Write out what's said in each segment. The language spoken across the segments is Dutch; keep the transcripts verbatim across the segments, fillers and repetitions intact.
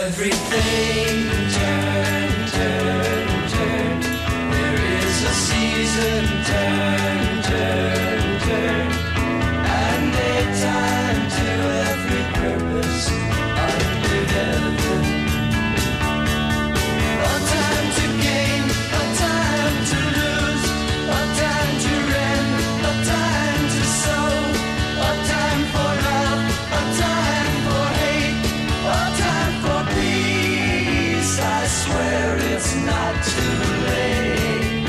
everything turn, turn, turn. There is a season, turn, turn, turn. And a time to every purpose under heaven. A time to gain, a time to lose, a time to rend, a time to sow, a time for love, a time for hate, a time for peace. I swear it's not too late.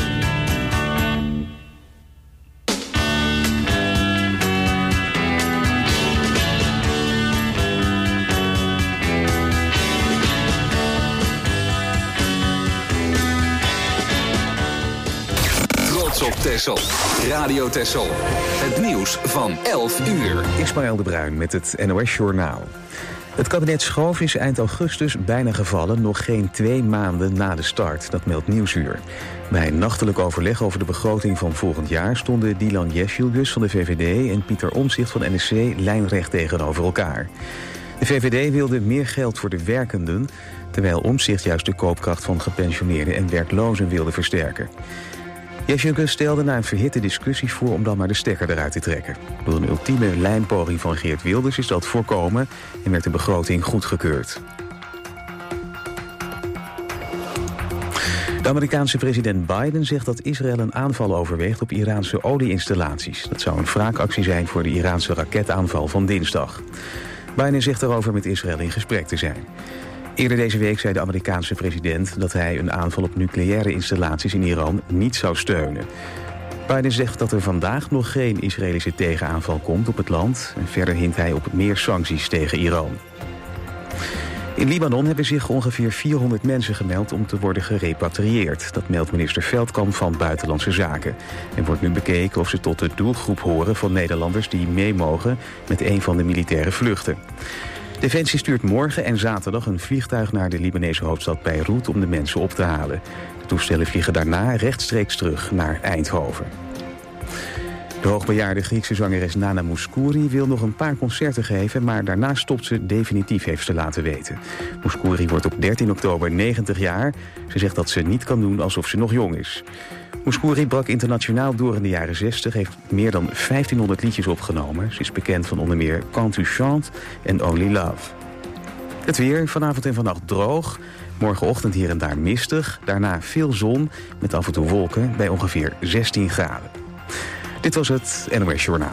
Trots op Texel. Radio Texel. Het nieuws van elf uur. Ismaël de Bruin met het N O S-journaal. Het kabinet Schoof is eind augustus bijna gevallen, nog geen twee maanden na de start. Dat meldt Nieuwsuur. Bij een nachtelijk overleg over de begroting van volgend jaar stonden Dylan Jezielgus van de V V D en Pieter Omtzigt van N S C lijnrecht tegenover elkaar. De V V D wilde meer geld voor de werkenden, terwijl Omtzigt juist de koopkracht van gepensioneerden en werklozen wilde versterken. Jezielgus stelde na een verhitte discussie voor om dan maar de stekker eruit te trekken. Door een ultieme lijnpoging van Geert Wilders is dat voorkomen en werd de begroting goedgekeurd. De Amerikaanse president Biden zegt dat Israël een aanval overweegt op Iraanse olie-installaties. Dat zou een wraakactie zijn voor de Iraanse raketaanval van dinsdag. Biden zegt daarover met Israël in gesprek te zijn. Eerder deze week zei de Amerikaanse president dat hij een aanval op nucleaire installaties in Iran niet zou steunen. Biden zegt dat er vandaag nog geen Israëlische tegenaanval komt op het land. En verder hint hij op meer sancties tegen Iran. In Libanon hebben zich ongeveer vierhonderd mensen gemeld om te worden gerepatrieerd. Dat meldt minister Veldkamp van Buitenlandse Zaken. Er wordt nu bekeken of ze tot de doelgroep horen van Nederlanders die mee mogen met een van de militaire vluchten. Defensie stuurt morgen en zaterdag een vliegtuig naar de Libanese hoofdstad Beirut om de mensen op te halen. De toestellen vliegen daarna rechtstreeks terug naar Eindhoven. De hoogbejaarde Griekse zangeres Nana Mouskouri wil nog een paar concerten geven, maar daarna stopt ze definitief, heeft ze laten weten. Mouskouri wordt op dertien oktober negentig jaar. Ze zegt dat ze niet kan doen alsof ze nog jong is. Mouskouri brak internationaal door in de jaren zestig, heeft meer dan vijftienhonderd liedjes opgenomen. Ze is bekend van onder meer Quand tu chantes en Only Love. Het weer, vanavond en vannacht droog. Morgenochtend hier en daar mistig. Daarna veel zon met af en toe wolken bij ongeveer zestien graden. Dit was het N O S Journaal.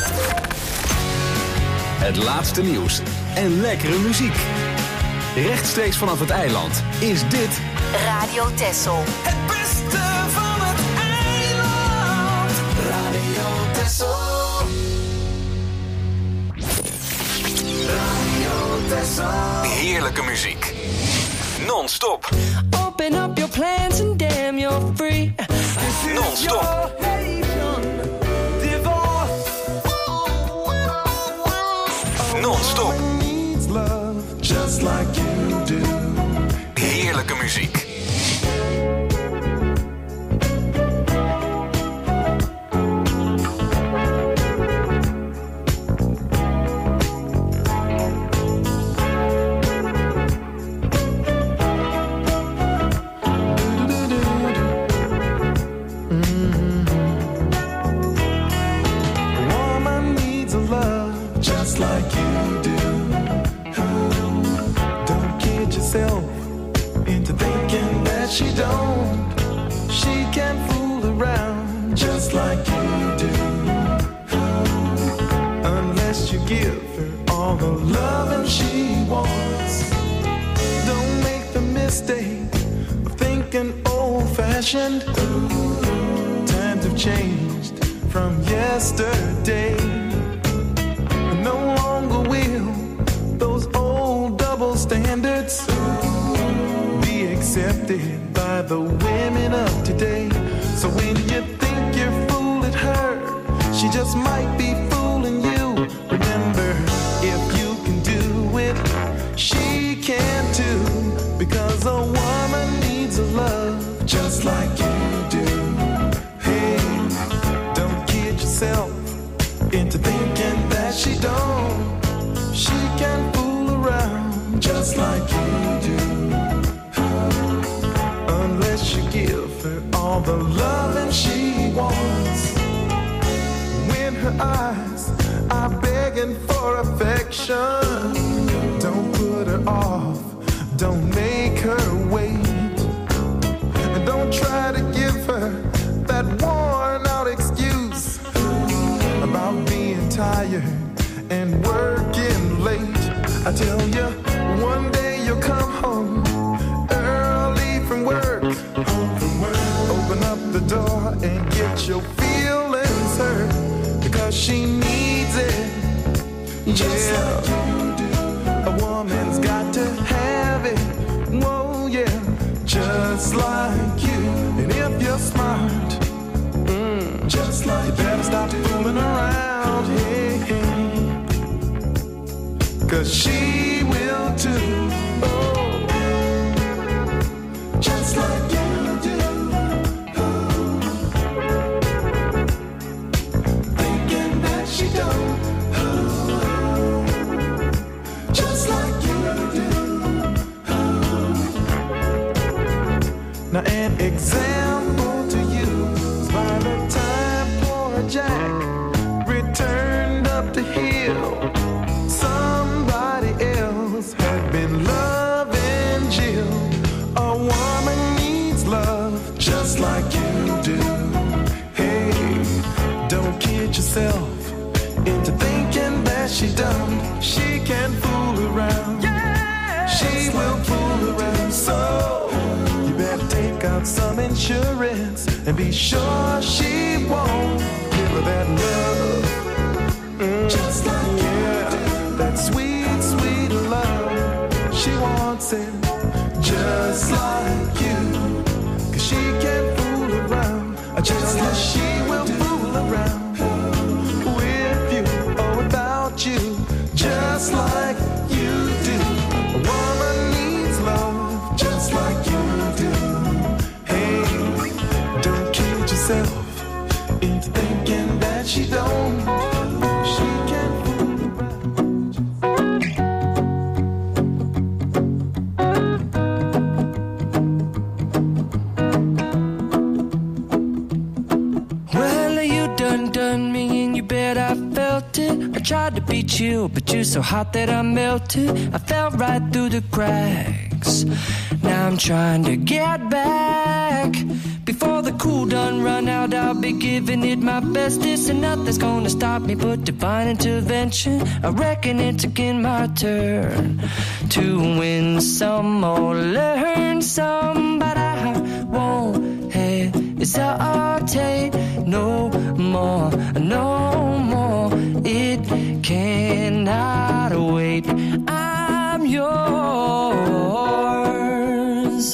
Het laatste nieuws en lekkere muziek. Rechtstreeks vanaf het eiland is dit Radio Texel. Het beste van het eiland. Radio Texel. Radio Texel. heerlijke muziek. Non-stop. Open up your plans and damn you're free. Non-stop. Non-stop. Just like you do. Heerlijke muziek. She don't, she can fool around just like you do. Unless you give her all the loving she wants. Don't make the mistake of thinking old-fashioned. Times have changed from yesterday. No longer will those old double standards be accepted by the women of today. So when you think you're fooling her, she just might be fooling you. Remember, if you can do it, she can too. Because a woman needs a love just like you do. Hey, don't kid yourself into thinking that she don't. She can fool around just like you do. her eyes are begging for affection. Don't put her off, don't make her wait, and don't try to give her that worn out excuse about being tired and working late. I tell you, one day you'll come home early from work, open up the door and get your feelings hurt, because she needs it. Just yeah, like you do. A woman's got to have it. Whoa, yeah, just like you. And if you're smart, mm, just like you, better stop fooling around. Hey, hey. 'Cause she will too. Oh, just like you do. Oh, thinking that she don't. Oh, just like you do. Oh. Now an example to you is by the time poor Jack returned up the hill, somebody else had been loving Jill. A woman needs love just like you do. Hey, don't kid yourself into thinking that she dumb. She can fool around. Yeah, she will fool around. So you better take out some insurance and be sure she won't give her that love. Mm, just like yeah, that sweet, sweet love. She wants it just like you, 'cause she can't fool around. Just like she will fool around with you or without you, just like you do. A woman needs love just like you do. Hey, don't kid yourself into thinking that she don't. She can't fool around. Well, you done done me and you bet I felt it. I tried to beat you, but you're so hot that I melted. I fell right through the cracks. Now I'm trying to get back. Before the cool done run out, I'll be giving it my best. This and nothing's gonna stop me but divine intervention. I reckon it's again my turn to win some or learn some, but I won't hesitate no more, no more. It cannot wait. I'm yours.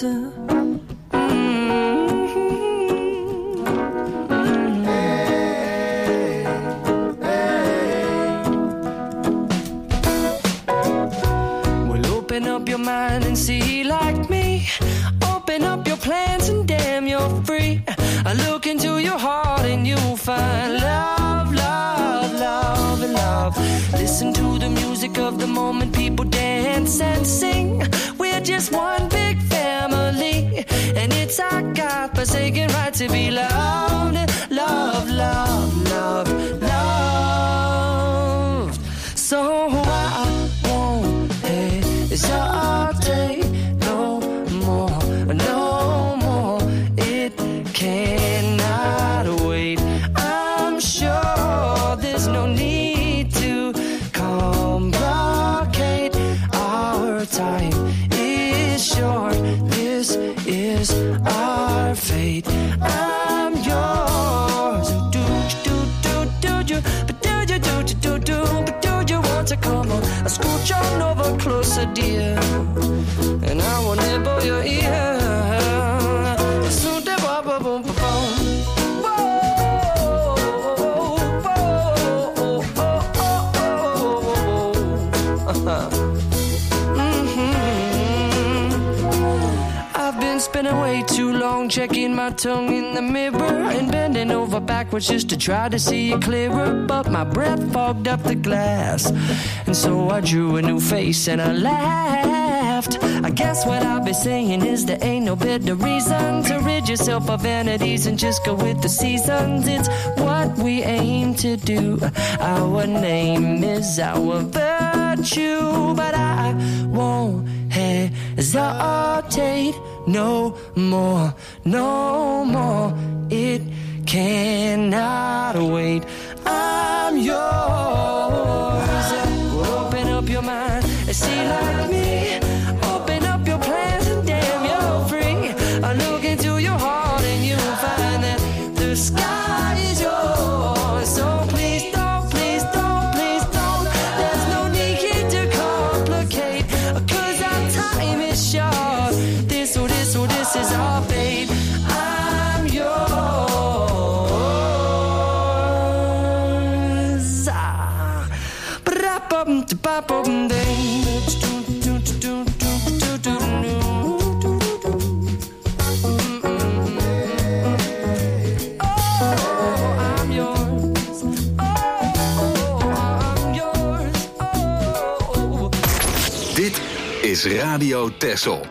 Up your mind and see like me. Open up your plans and damn, you're free. I look into your heart and you'll find love, love, love, and love. Listen to the music of the moment, people dance and sing. We're just one big family, and it's our God-forsaken right to be loved, love, love, love, loved. So I won't hesitate no more, no more. It cannot wait. I'm sure there's no need to complicate. Our time is short. This is our fate. I'm yours. Do do do do do, but do you do do do, but do you want to come on? I scooch on over closer, dear, and I will nibble your ear. Spending way too long checking my tongue in the mirror and bending over backwards just to try to see it clearer, but my breath fogged up the glass, and so I drew a new face and I laughed. I guess what I'll be saying is there ain't no better reason to rid yourself of vanities and just go with the seasons. It's what we aim to do. Our name is our virtue, but I won't hesitate no more, no more. It cannot wait. I'm yours. Open up your mind and see like me. Open up your plans and damn, you're free. I look into your heart and you'll find that the sky is yours. So please don't, please don't, please don't. There's no need to complicate, 'cause our time is short. This, oh, this, oh, this is our fate. I'm yours. Ah. Ba-da-bum, da-ba-bum, ding. Is Radio Texel.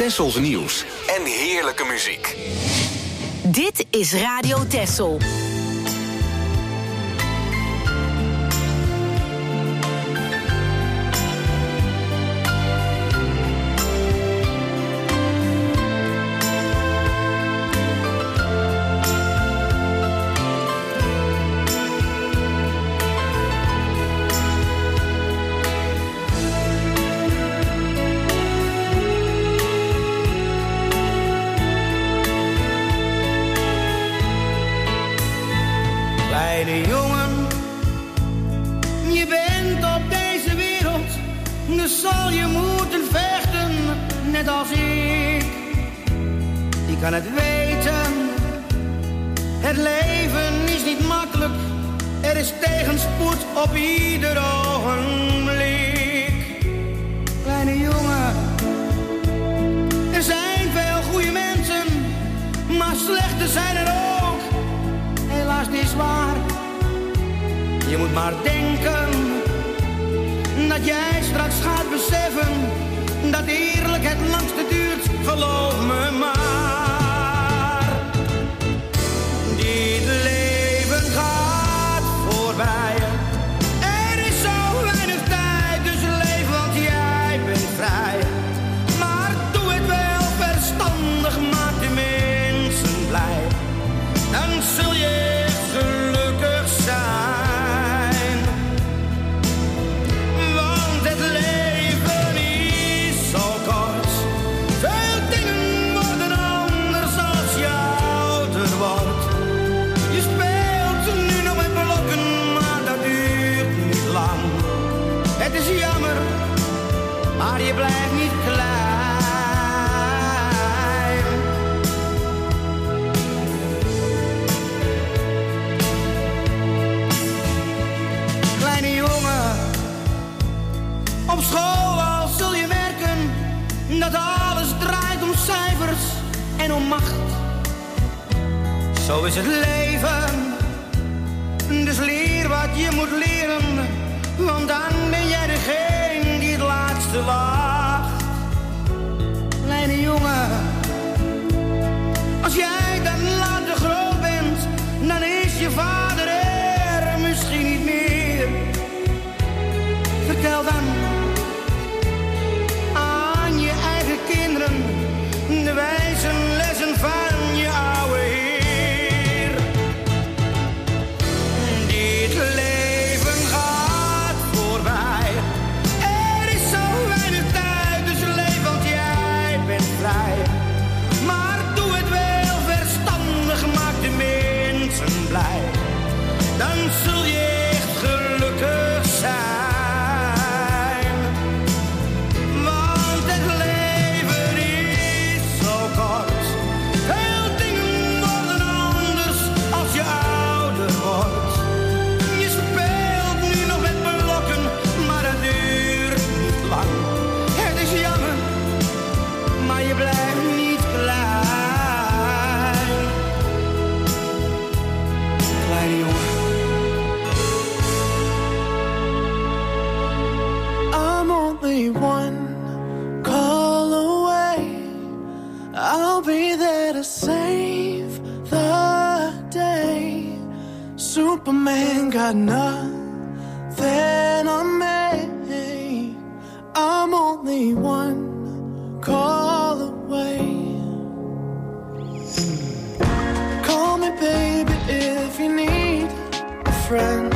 Tessels nieuws en heerlijke muziek. Dit is Radio Tessel. Kleine jongen, je bent op deze wereld, dus zal je moeten vechten, net als ik. Je kan het weten, het leven is niet makkelijk, er is tegenspoed op ieder ogenblik. Kleine jongen, er zijn veel goede mensen, maar slechte zijn er ook. Helaas niet zwaar. Je moet maar denken dat jij straks gaat beseffen dat eerlijk het langste duurt, geloof me maar. Dit leven gaat voorbij. Er is zo weinig tijd, dus leef, want jij bent vrij. Maar doe het wel verstandig, maak de mensen blij. Dan zul je gelukkig zijn. Want het leven is zo kort. Veel dingen worden anders als je ouder wordt. Je speelt nu nog met blokken, maar dat duurt niet lang. Het is jammer, maar je blijft niet klein. Op school al zul je merken dat alles draait om cijfers en om macht. Zo is het leven, dus leer wat je moet leren, want dan ben jij degene die het laatste lacht. Kleine jongen, als jij dan later groot bent, dan is je vader er misschien niet meer. Vertel dan aan je eigen kinderen de wijze lessen van je oude heer. Dit leven gaat voorbij. Er is zo weinig tijd, dus leef, want jij bent vrij. Maar doe het wel verstandig, maak de mensen blij. Dan zul je echt gelukkig zijn. Je blijft niet klein. Kleine jongen. I'm only one call away. I'll be there to save the day. Superman got nothing on me. I'm only one call away. Call me baby if you need a friend.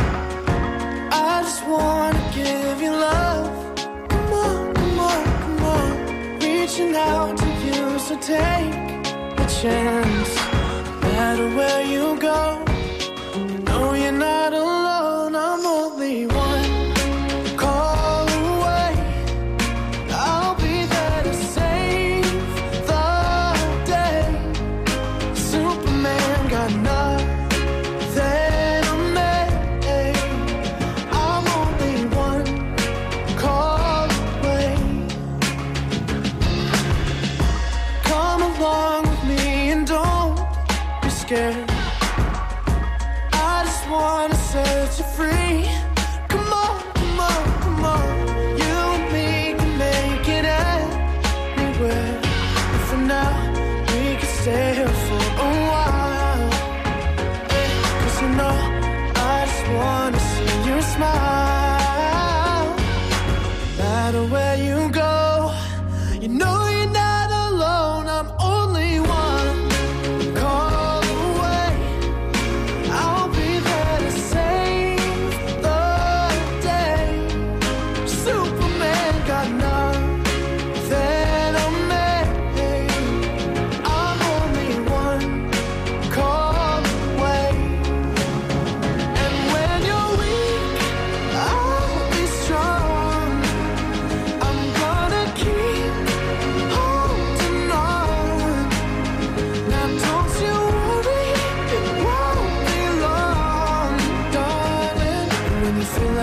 I just wanna give you love. Come on, come on, come on. Reaching out to you, so take a chance. No matter where you go, you know you're not alone. I'm only one call away. I'll be there to save the day. Superman got nothing on me. I'm only one call away. Come along with me and don't be scared. I just wanna set you free. Come on, come on, come on. You and me can make it anywhere.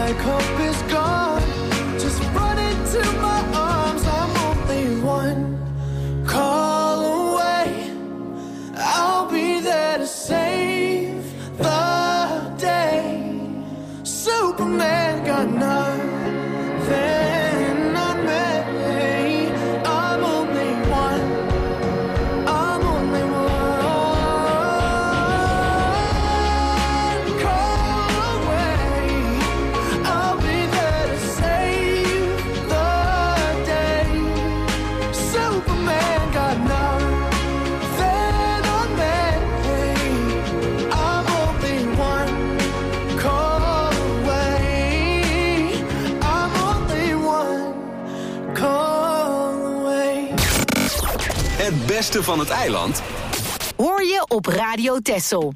like hope is gone, just run into my arms. I'm only one call away. I'll be there to save the day. Superman got nothing on me. I'm only one. I'm only one call away. I'll be there to save the day. Superman got nothing on me. I'm only one call away. I'm only one call away. Het beste van het eiland Hoor je op Radio Texel.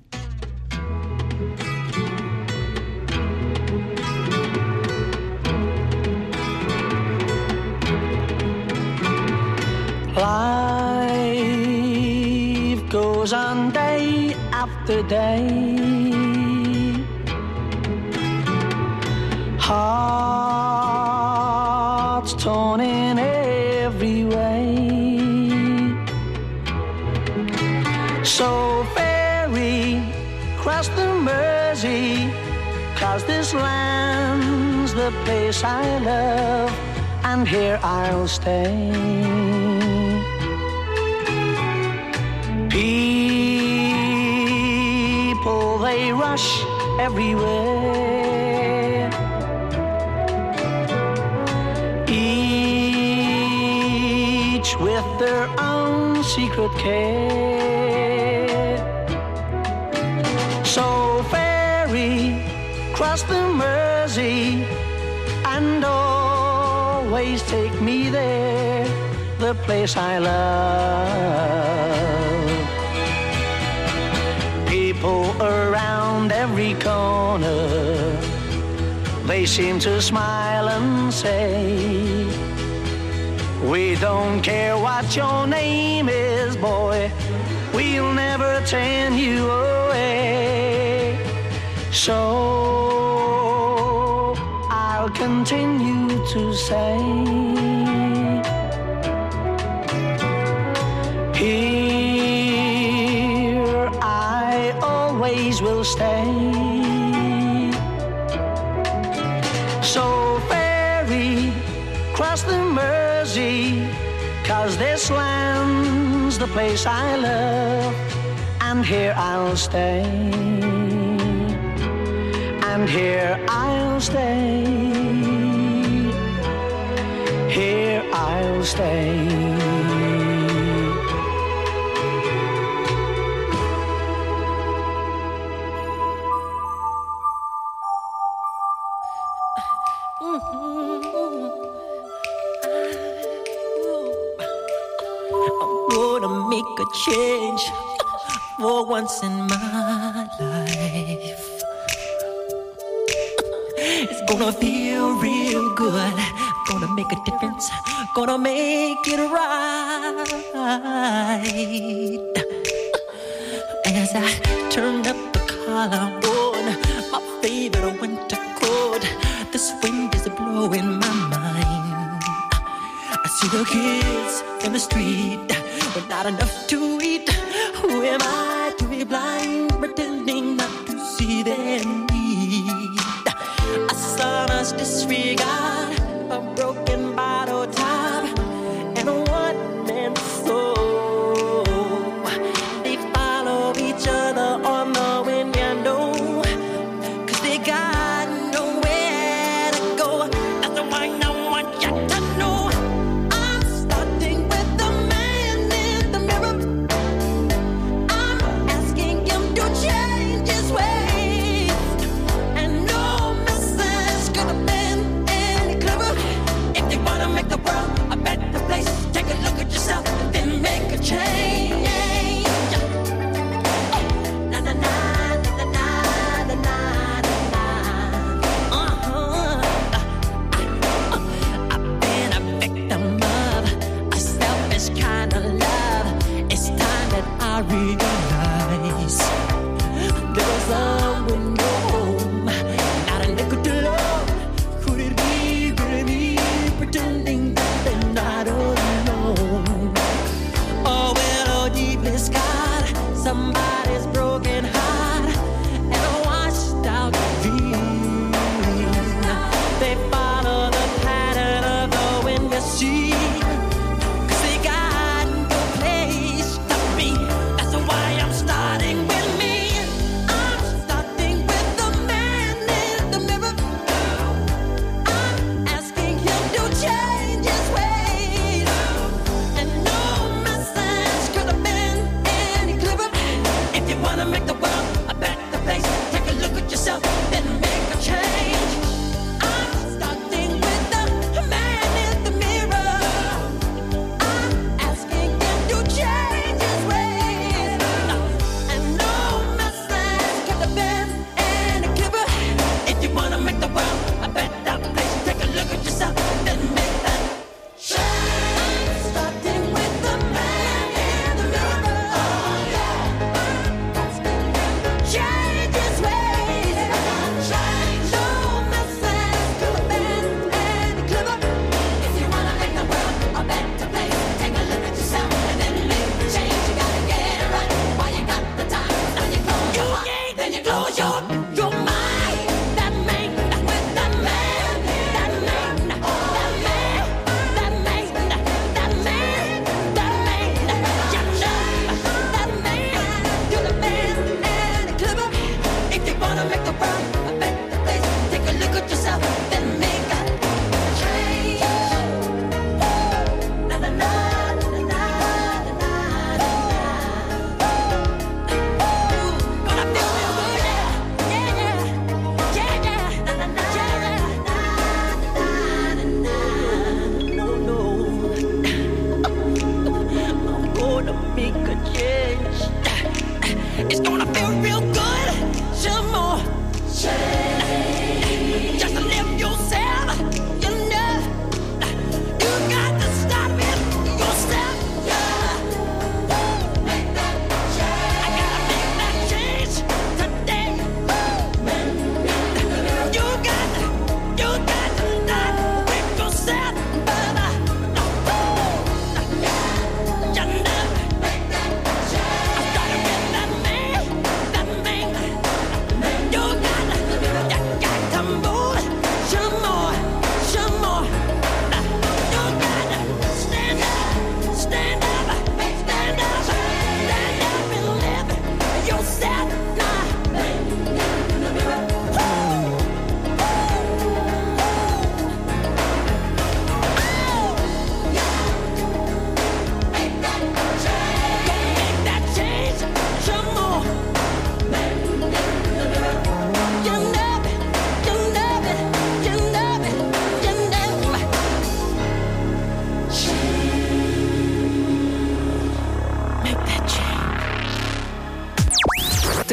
Life goes on day after day. Hearts torn in every way. So ferry, cross the Mersey, 'cause this land's the place I love, and here I'll stay. People, they rush everywhere. Each with their own secret care. So ferry, cross the Mersey, and always take me there, the place I love. People around every corner, they seem to smile and say, we don't care what your name is, boy, we'll never turn you away. So I'll continue to say, here I always will stay. So ferry, cross the Mersey, 'cause this land's the place I love, and here I'll stay. And here I'll stay. Here I'll stay. Make a change for once in my life. It's gonna feel real good. Gonna make a difference. Gonna make it right. As I turn up the collar on my favorite winter coat, this wind is blowing my mind. I see the kids in the street with not enough to eat. Who am I to be blind, pretending not to see their need? A son's disregard, a broken bottle top, and a one-man soul. They follow each other on the window, 'cause they got nowhere to go. That's the one I want you to know. I'm starting with the man in the mirror. I'm asking him to change his ways.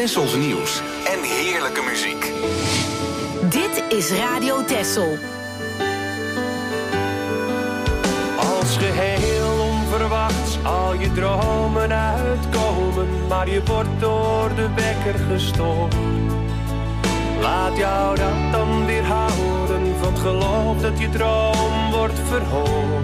Tessels nieuws en heerlijke muziek. Dit is Radio Tessel. Als geheel onverwachts al je dromen uitkomen, maar je wordt door de wekker gestoord. Laat jou dat dan weer houden van het geloof dat je droom wordt verhoord.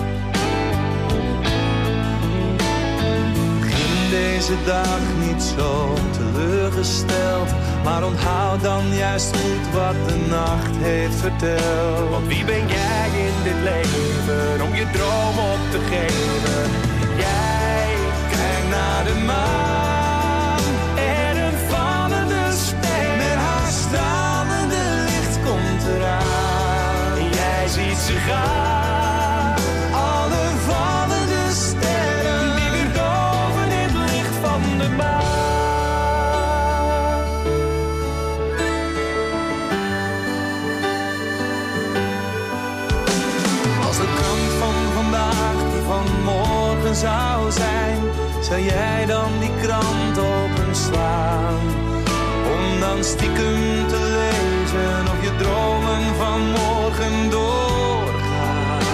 Begin deze dag niet zo teleurgesteld, maar onthoud dan juist goed wat de nacht heeft verteld. Want wie ben jij in dit leven om je droom op te geven? Jij Kijk naar de maan en een vallende ster. met haar stralende licht komt eraan. En jij ziet ze gaan, Alle vallende sterren die weer doven in het licht van de maan. Als de krant van vandaag die van morgen zou zijn, zou jij dan die krant openslaan? Om dan stiekem te lezen of je dromen van morgen doorgaan.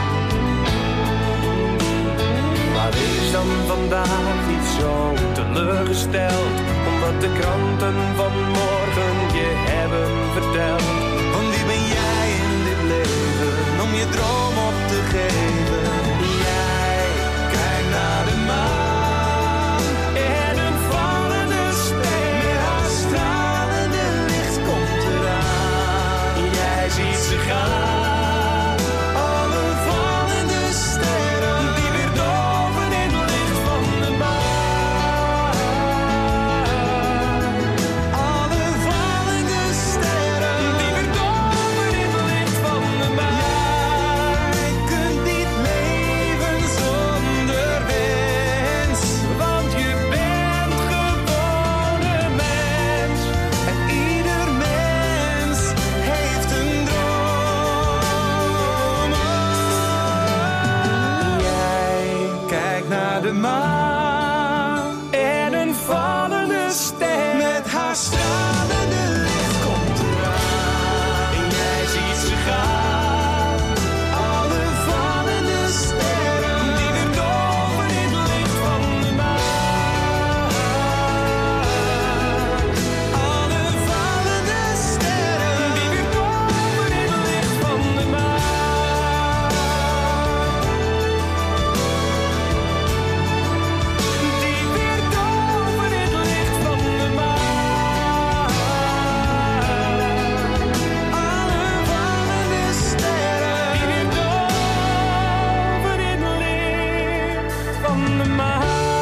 Maar wees dan vandaag niet zo teleurgesteld, omdat de kranten van morgen je hebben verteld. Want wie ben jij in dit leven om je droom op te geven? Jij kijkt naar de maan En een vallende ster, met haar stralende licht komt eraan. jij ziet ze gaan, Alle vallende sterren die weer doven in het licht van de maan. Alle vallende sterren Die weer doven in het licht van de maan. Jij kunt niet leven zonder wens, Want je bent gewoon een mens. en ieder mens heeft een droom. Jij kijkt naar de maan En een vallende ster, met haar stralende licht komt eraan. en jij ziet ze gaan, Alle vallende sterren die weer doven in het licht van de maan. Alle vallende sterren Die weer doven in het licht van de maan. Die weer doven in het licht van de maan. Alle vallende sterren Die weer doven in het licht van de maan.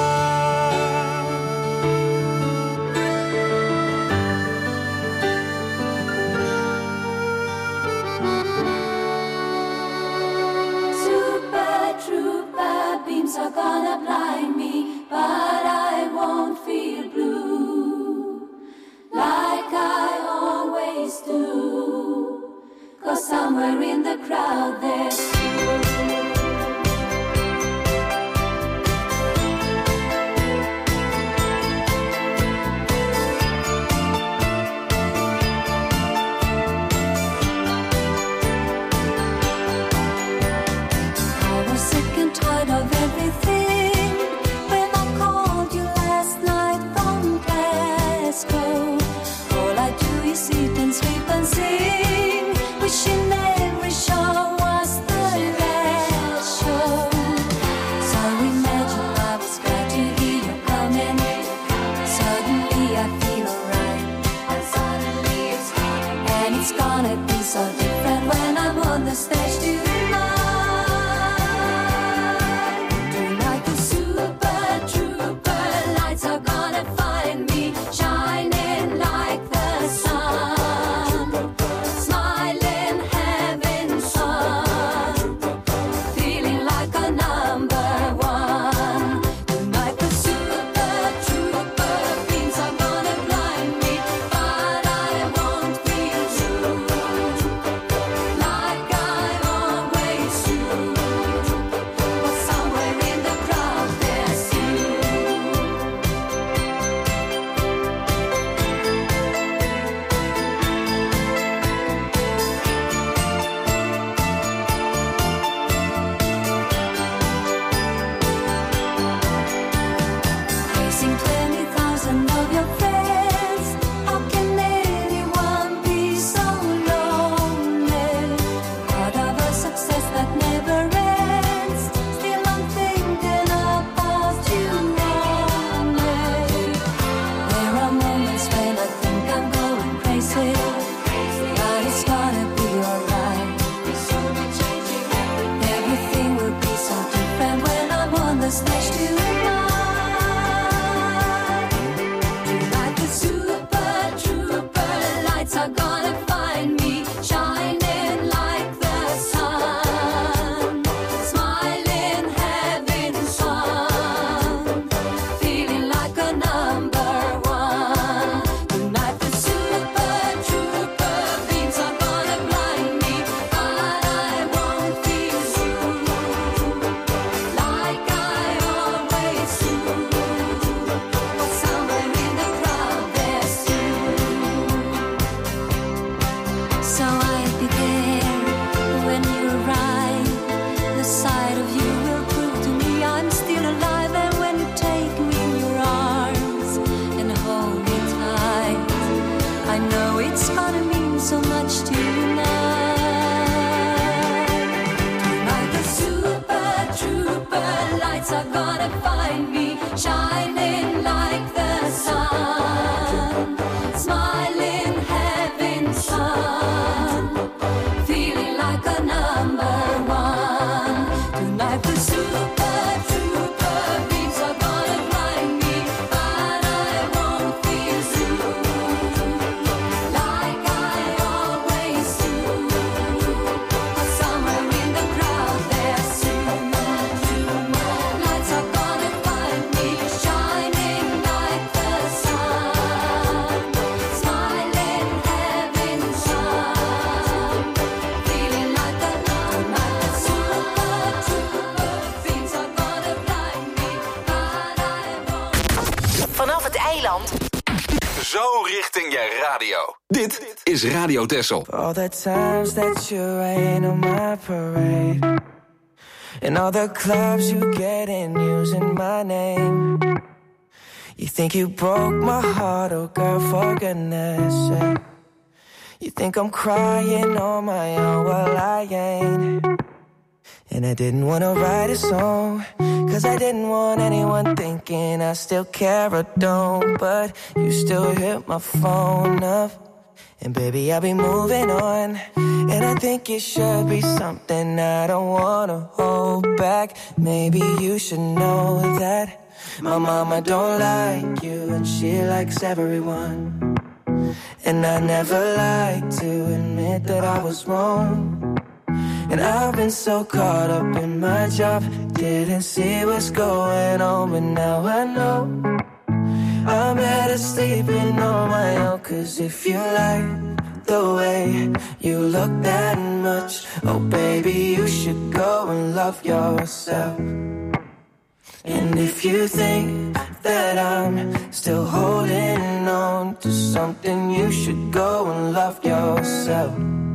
Super trooper beams are gonna blind me, but I won't feel blue like I always do. Cause somewhere in the crowd there's I was sick and tired of everything when I called you last night from Glasgow. All I do is eat and sleep and sing, wishing every show was the last show. So imagine I was glad to hear you coming. Suddenly I feel alright, and suddenly it's gone. And it's gonna be so different when I'm on the stage tonight. Tonight the super trooper lights are gonna find me shining like the sun, smiling, having fun, feeling like a number one. Tonight the super trooper beams are gonna blind me, but I won't feel true like I always smash to mine. Tonight the super trooper lights are gonna find me shining like the sun, smiling, having fun, feeling like a number one. Tonight the super trooper beams are gonna blind me, but I won't feel blue like I always do. But somewhere in the crowd there's you. So I'll be there when you arrive. The sight of you will prove to me I'm still alive. And when you take me in your arms and hold me tight, I know it's gonna mean so much to you now. Tonight the super trooper lights are gonna find me shining like the sun, smiling, having fun, feeling like a number one. Tonight the super trooper beams are gonna blind me, but I won't feel blue like I always do. But somewhere in the crowd there's you. Lights are gonna find me shining like the sun, smiling, having fun, feeling like a number. Super trooper beams are gonna blind me, but I won't. Vanaf het eiland. Zo richting je radio. Dit is Radio Texel. All the times that you rain on my parade, and all the clubs you get in using my name. You think you broke my heart, oh girl, for goodness sake. You think I'm crying on my own, well I ain't. And I didn't wanna write a song, cause I didn't want anyone thinking I still care or don't. But you still hit my phone up, and baby I'll be moving on. And I think it should be something I don't wanna hold back. Maybe you should know that my mama don't like you, and she likes everyone. And I never like to admit that I was wrong. And I've been so caught up in my job, didn't see what's going on, but now I know I'm better sleeping on my own. Cause if you like the way you look that much, oh baby, you should go and love yourself. And if you think that I'm still holding on to something, you should go and love yourself.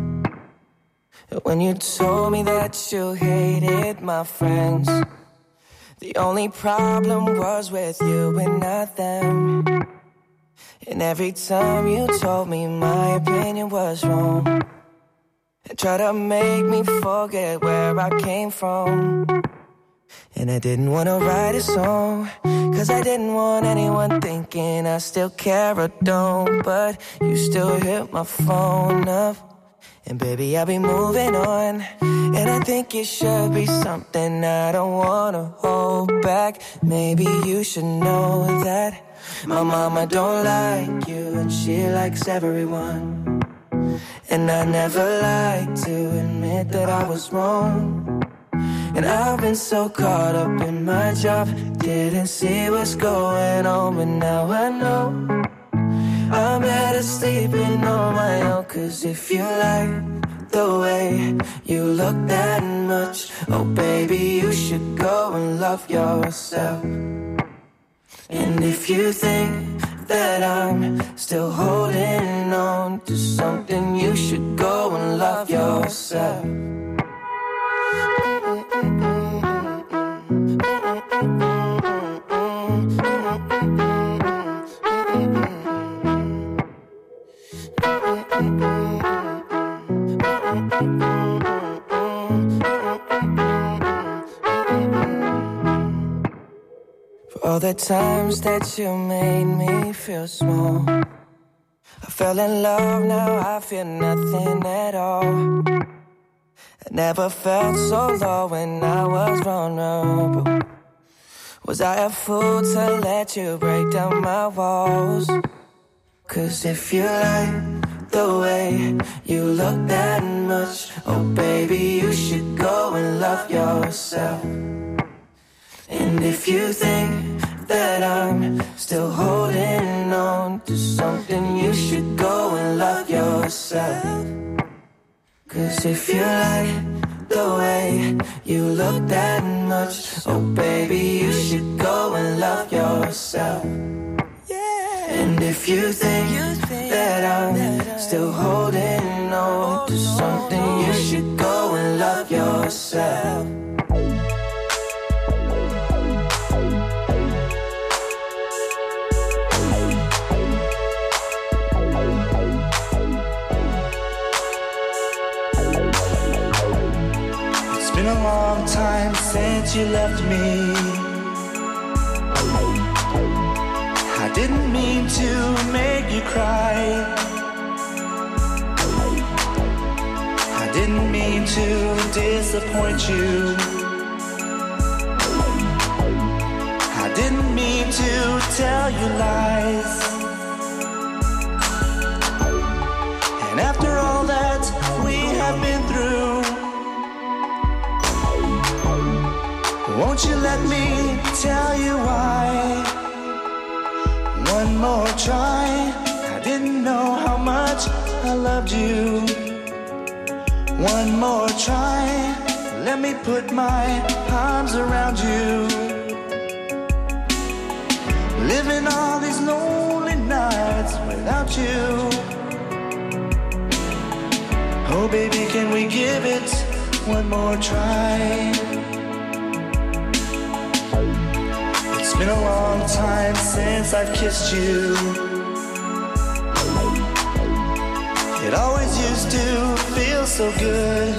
When you told me that you hated my friends, the only problem was with you and not them. And every time you told me my opinion was wrong, and tried to make me forget where I came from. And I didn't want to write a song, cause I didn't want anyone thinking I still care or don't. But you still hit my phone up, and baby, I'll be moving on. And I think it should be something I don't wanna hold back. Maybe you should know that my mama don't like you, and she likes everyone. And I never like to admit that I was wrong. And I've been so caught up in my job, didn't see what's going on, but now I know I'm better sleeping on my own. Cause if you like the way you look that much, oh baby, you should go and love yourself. And if you think that I'm still holding on to something, you should go and love yourself. For all the times that you made me feel small, I fell in love, now I feel nothing at all. I never felt so low when I was vulnerable. Was I a fool to let you break down my walls? Cause if you like the way you look that much, oh baby, you should go and love yourself. And if you think that I'm still holding on to something, you should go and love yourself. Cause if you like the way you look that much, oh baby, you should go and love yourself. And if you think that I'm still holding on to something, you should go and love yourself. It's been a long time since you left me. I didn't mean to make you cry. I didn't mean to disappoint you. I didn't mean to tell you lies. And after all that we have been through, won't you let me tell you why? One more try. I didn't know how much I loved you. One more try. Let me put my arms around you. Living all these lonely nights without you. Oh baby, can we give it one more try? It's been a long time since I've kissed you. It always used to feel so good.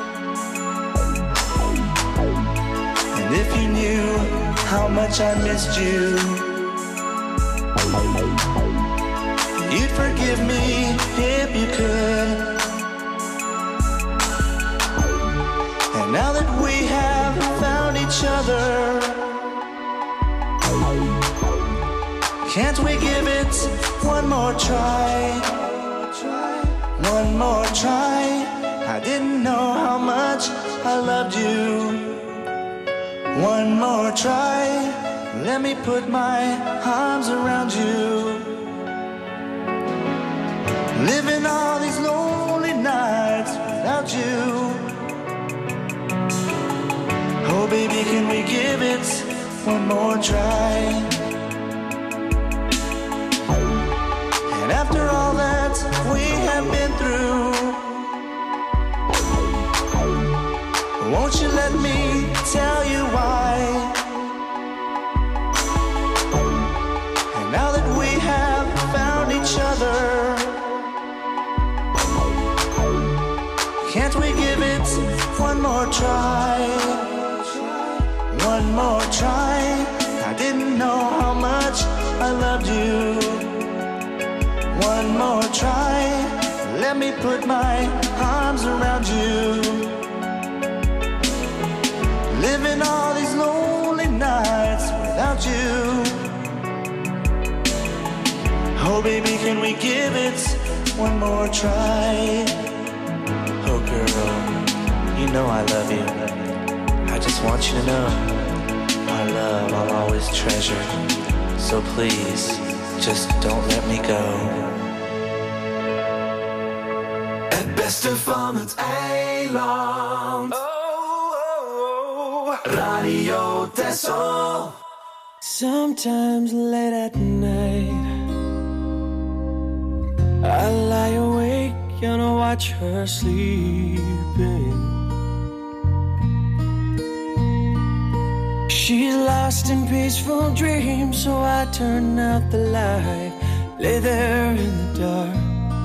And if you knew how much I missed you, you'd forgive me if you could. And now that we have found each other, can't we give it one more try? One more try. I didn't know how much I loved you. One more try. Let me put my arms around you. Living all these lonely nights without you. Oh baby, can we give it one more try? And after all that we have been through, won't you let me tell you why? And now that we have found each other, can't we give it one more try? One more try. I didn't know how much I loved you. One more try. Let me put my arms around you. Living all these lonely nights without you. Oh baby, can we give it one more try? Oh girl, you know I love you. I just want you to know our love I'll always treasure. So please, just don't let me go. Het beste van het eiland. Oh, oh, oh. Radio Texel. Sometimes late at night I lie awake and I watch her sleeping. She's lost in peaceful dreams, so I turn out the light, lay there in the dark.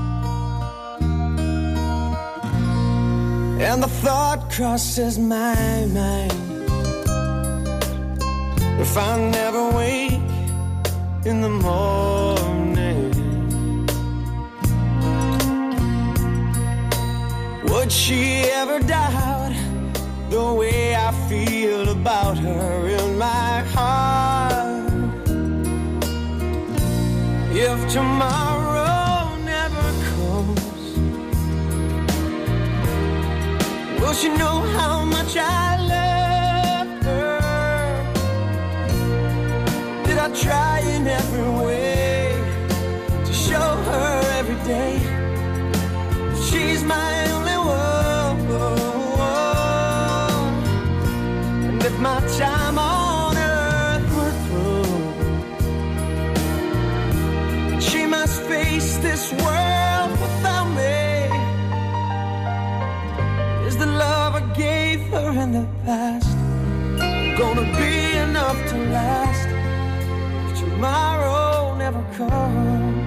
And the thought crosses my mind, if I never wake in the morning, would she ever doubt the way I feel about her in my heart. If tomorrow never comes, will she know how much I love her? Did I try in every way to show her every day she's my only one? And if my time on earth were through, she must face this world without me. Is the love I gave her in the past gonna be enough to last if tomorrow never comes?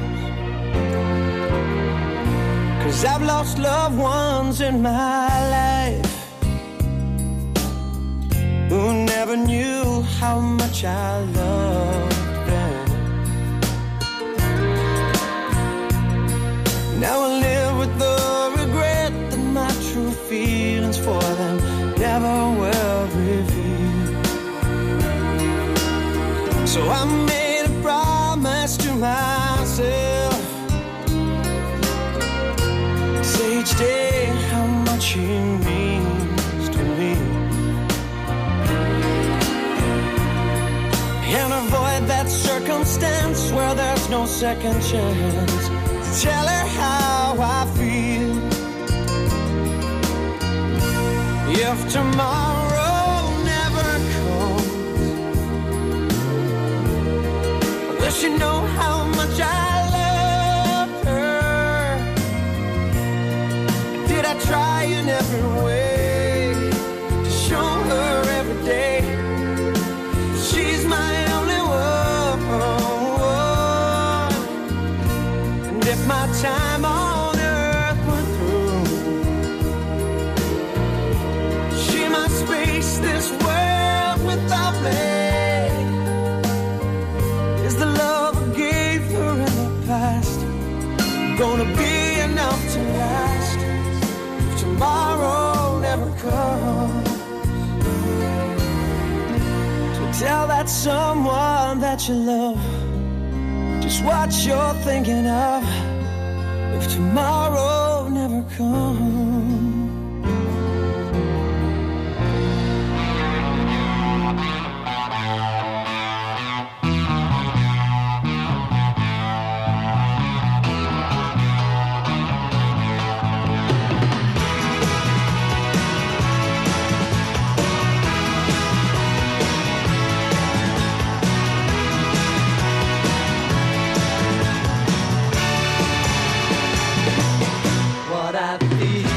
'Cause I've lost loved ones in my life who never knew how much I loved them. Now I live with the regret that my true feelings for them never were revealed. So I made a promise to myself, say each day how much he means to me, and avoid that circumstance where there's no second chance. Tell her how I feel. If tomorrow never comes, will she know how much I love her? Did I try in every way to show her every day she's my only one? And if my time on earth were through, she must face this world without me. Is the love I gave her in the past gonna be enough to last if tomorrow never comes? So tell that someone that you love just what you're thinking of if tomorrow never comes. What I feel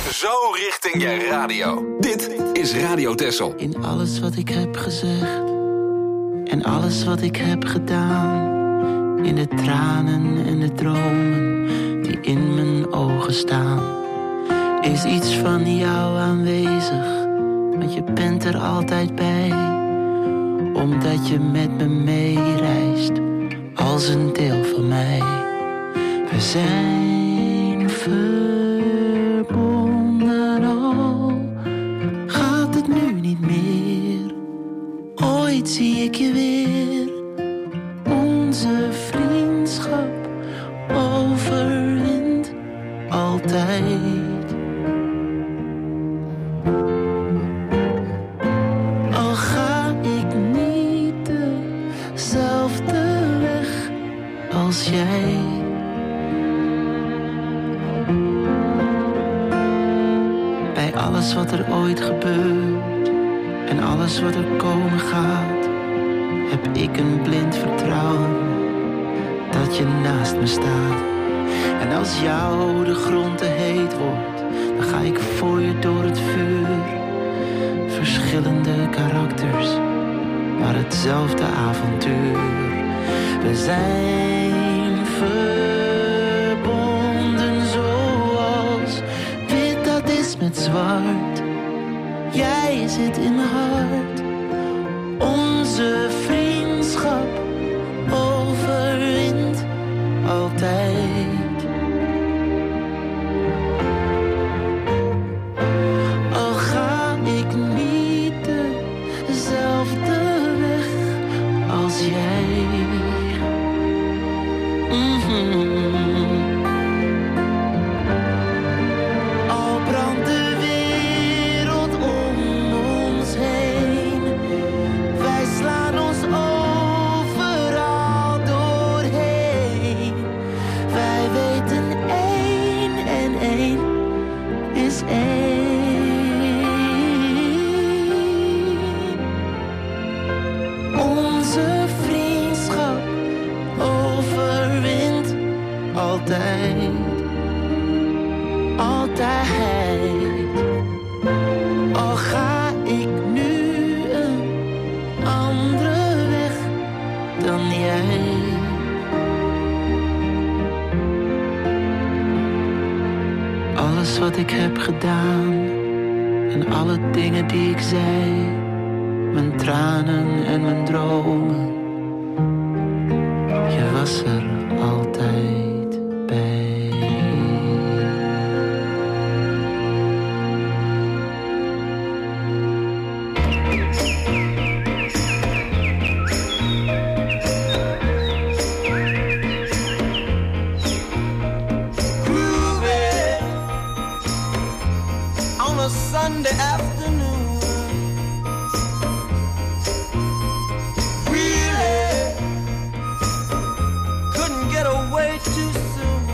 Zo richting je radio. Dit is Radio Texel. In alles wat ik heb gezegd en alles wat ik heb gedaan, in de tranen en de dromen die in mijn ogen staan, is iets van jou aanwezig, want je bent er altijd bij, omdat je met me meereist als een deel van mij. We zijn verbonden, al gaat het nu niet meer. Ooit zie ik je weer. Onze vriendschap overwint altijd. Al ga ik niet dezelfde weg als jij. Bij alles wat er ooit gebeurt en alles wat er komen gaat, heb ik een blind vertrouwen dat je naast me staat. En als jou de grond te heet wordt, dan ga ik voor je door het vuur. Verschillende karakters, maar hetzelfde avontuur. We zijn verbonden zoals wit dat is met zwart. Jij zit in mijn hart. Onze vriendschap overwint altijd. Al ga ik niet dezelfde weg als jij. Mm-hmm. Al brandt de wereld om ons heen, wij slaan ons overal doorheen. Wij weten één en één is één. Onze vriendschap overwint altijd. Altijd. Al ga ik nu een andere weg dan jij. Alles wat ik heb gedaan en alle dingen die ik zei, mijn tranen en mijn dromen, je was er altijd bij. Sunday afternoon, really couldn't get away too soon.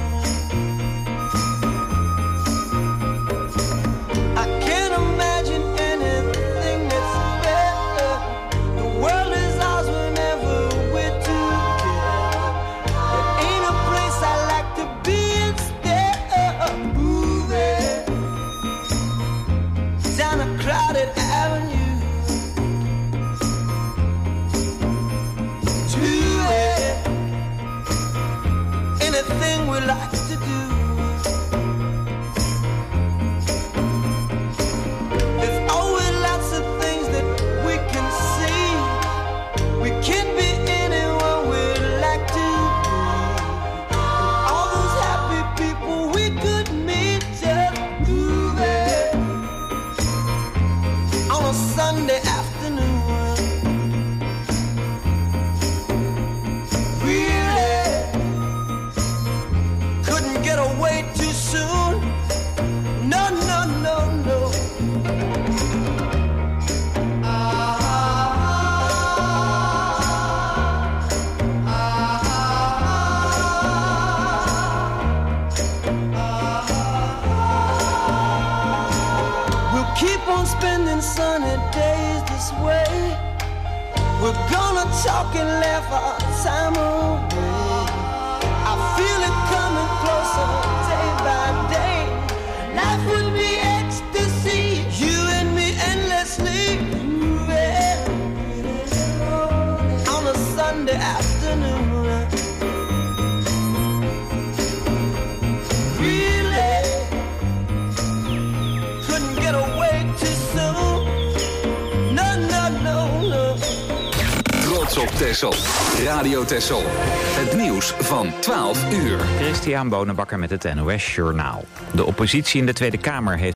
I can't imagine anything that's better. The world is ours whenever we're together. There ain't a place I like to be instead of moving down a crowded avenue to it. Anything we like to do. There's always lots of things that we can see. We can be anyone we'd like to be. And all those happy people we could meet just moving on a Sunday afternoon. Really couldn't get away too soon. No, no, no, no. Ah, ah, ah. We'll keep on spending sunny days this way. We're gonna talk and laugh our time away. I feel it coming closer day by day. Life will be op Texel. Radio Texel. Het nieuws van twaalf uur. Christian Bonenbakker met het N O S Journaal. De oppositie in de Tweede Kamer heeft